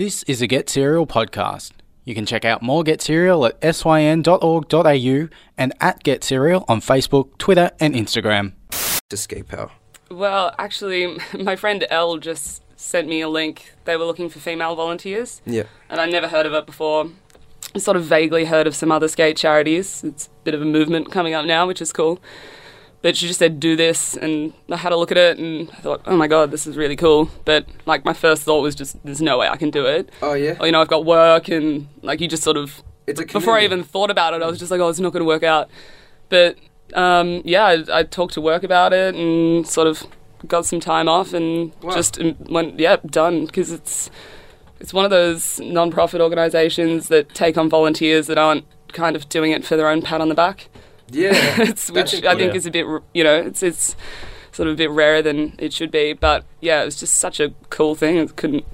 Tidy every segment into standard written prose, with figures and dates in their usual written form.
This is a Get Serial podcast. You can check out more Get Serial at syn.org.au and at Get Serial on Facebook, Twitter and Instagram. Escape how? Well, actually, my friend Elle just sent me a link. They were looking for female volunteers. Yeah. And I'd never heard of it before. I sort of vaguely heard of some other skate charities. It's a bit of a movement coming up now, which is cool. But she just said, do this, and I had a look at it, and I thought, oh my god, this is really cool. But, like, my first thought was just, there's no way I can do it. Oh, yeah? Or, you know, I've got work, and, like, you just sort of... It's a before I even thought about it, I was just like, oh, it's not going to work out. But, yeah, I talked to work about it, and sort of got some time off, and just went, yeah, done. Because it's one of those non-profit organisations that take on volunteers that aren't kind of doing it for their own pat on the back. Yeah. Which I think is a bit, you know, it's sort of a bit rarer than it should be. But, yeah, it was just such a cool thing.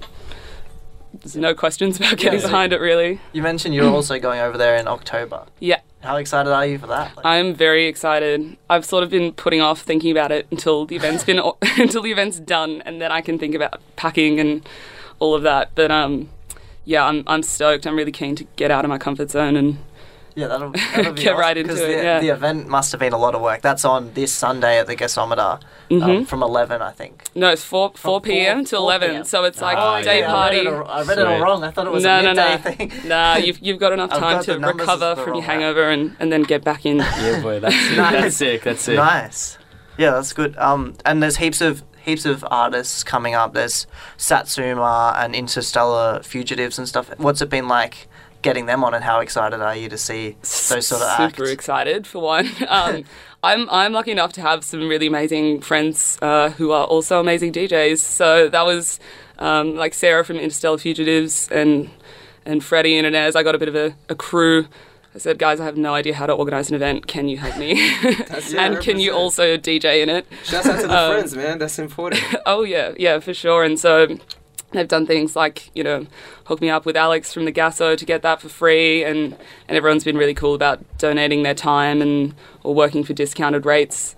There's no questions about getting behind it, really. You mentioned you're also going over there in October. Yeah. How excited are you for that? I'm very excited. I've sort of been putting off thinking about it until the event's done, and then I can think about packing and all of that. But, yeah, I'm stoked. I'm really keen to get out of my comfort zone and... Yeah, that'll be get awesome, right into it. The event must have been a lot of work. That's on this Sunday at the Gasometer from 11, I think. No, it's 4 p.m. to 11, PM. so it's like day party. I read it all wrong. I thought it was a midday thing. Nah, you've got enough time to recover from your hangover and then get back in. Yeah, boy, that's sick. Nice. Yeah, that's good. And there's heaps of artists coming up. There's Satsuma and Interstellar Fugitives and stuff. What's it been like getting them on, and how excited are you to see those sort of acts? Super excited, for one. I'm lucky enough to have some really amazing friends who are also amazing DJs. So that was like Sarah from Interstellar Fugitives and Freddie and Inez. I got a bit of a crew. I said, guys, I have no idea how to organise an event. Can you help me? And can you also DJ in it? Shouts out to the friends, man. That's important. Oh, yeah, for sure. And so... they've done things like, you know, hook me up with Alex from the Gasso to get that for free, and everyone's been really cool about donating their time or working for discounted rates.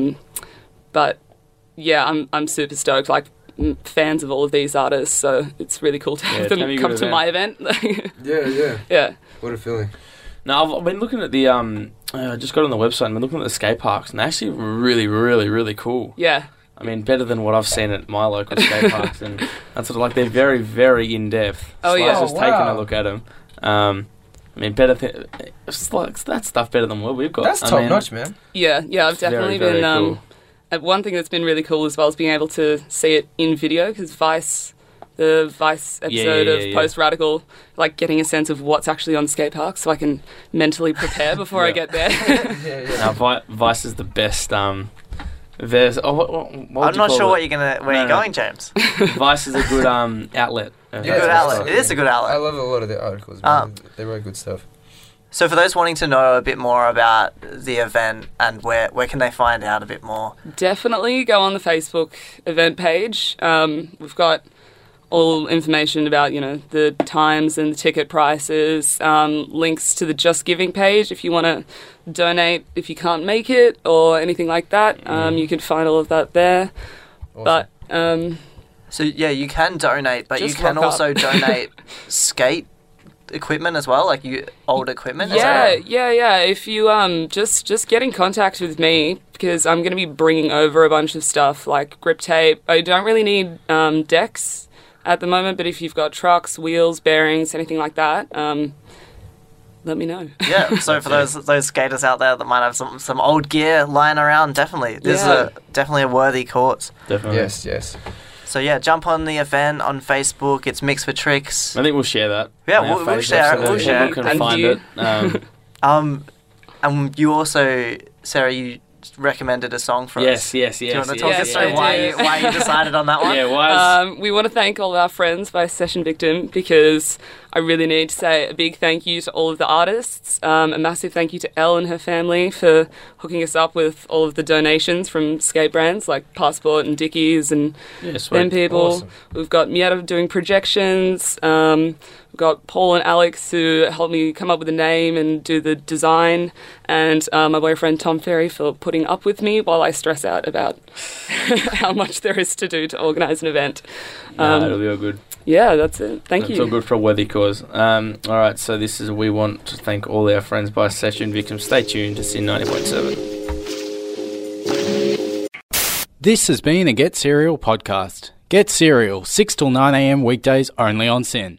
But yeah, I'm super stoked. Like, fans of all of these artists, so it's really cool to have them come to my event. Yeah. What a feeling. No, I've been looking at the I just got on the website and been looking at the skate parks, and they're actually really, really, really cool. Yeah. I mean, better than what I've seen at my local skate parks, and that's sort of like they're very, very in depth. Oh, so yeah. I was just taking a look at them. I mean, better. It's like that stuff better than what we've got. That's top notch, man. Yeah. I've definitely very, been. very cool. One thing that's been really cool as well is being able to see it in video, because the Vice episode of Post Radical, like getting a sense of what's actually on skate parks, so I can mentally prepare before I get there. Now, Vice is the best. There's I'm not sure where you're going, James. Vice is a good outlet. Good outlet. It is a good outlet. I love a lot of their articles, man. They write good stuff. So for those wanting to know a bit more about the event and where can they find out a bit more? Definitely go on the Facebook event page. We've got all information about, you know, the times and the ticket prices, links to the Just Giving page if you want to donate if you can't make it or anything like that. You can find all of that there. Awesome. But so yeah, you can donate, but you can also donate skate equipment as well, like old equipment. Yeah. If you just get in contact with me, because I'm going to be bringing over a bunch of stuff like grip tape. I don't really need decks at the moment, but if you've got trucks, wheels, bearings, anything like that, let me know. Yeah, so for those skaters out there that might have some old gear lying around, definitely. This is definitely a worthy cause. Definitely. Yes. So yeah, jump on the event on Facebook. It's Mix for Tricks. I think we'll share that. Yeah, we'll share it. So people can find it. And you also, Sarah, you recommended a song for us. Yes. Do you want to talk us through why you decided on that one? Yeah, why? We want to thank all of our friends by Session Victim, because I really need to say a big thank you to all of the artists. A massive thank you to Elle and her family for hooking us up with all of the donations from skate brands like Passport and Dickies and them people. Awesome. We've got Mieta doing projections. We've We've got Paul and Alex who helped me come up with the name and do the design, and my boyfriend Tom Ferry for putting up with me while I stress out about how much there is to do to organise an event. It'll be all good. Yeah, that's it. Thank you. It's all good for a worthy cause. All right, so we want to thank all our friends by Session Victims. Stay tuned to Sin 90.7. This has been a Get Serial podcast. Get Serial, 6 till 9 a.m. weekdays only on Sin.